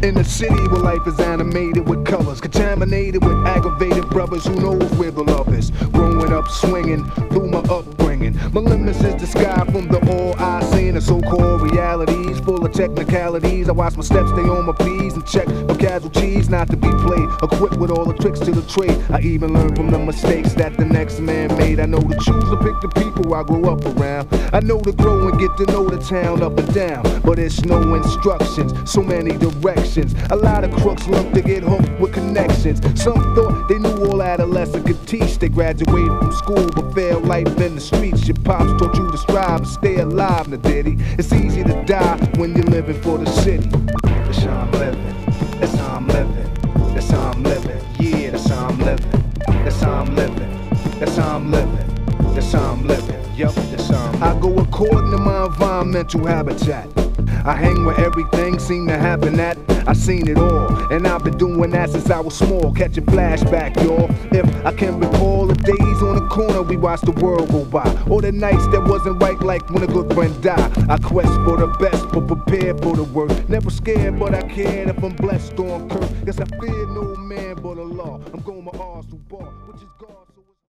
In the city where life is animated with colors, contaminated with aggravated brothers who knows where the love is. Growing up swinging through my upbringing, my limits is the sky from the all I seen. The so-called realities full of technicalities. I watch my steps, stay on my P's and check for casualties not to be played. Equipped with all the tricks to the trade. I even learned from the mistakes that the next man made. I know to choose to pick the people I grew up around. I know to grow and get to know the town up and down, but it's no instructions, so many directions. A lot of crooks look to get hooked with connections. Some thought they knew all adolescent could teach. They graduated from school but failed life in the streets. Your pops taught you to strive and stay alive, now did he? It's easy to die when you're living for the city. That's how I'm living, that's how I'm living, that's how I'm living, yeah, that's how I'm living, that's how I'm living, that's how I'm living, that's how I'm living, yup, that's how I'm living. I go according to my environmental habitat. I hang where everything seem to happen at. I seen it all, and I've been doing that since I was small. Catch a flashback, y'all. If I can recall the days on the corner we watched the world go by, or the nights that wasn't right, like when a good friend died. I quest for the best, but prepared for the worst. Never scared, but I cared if I'm blessed or I'm cursed. Guess I fear no man but Allah. I'm going my R's through bar, which is God.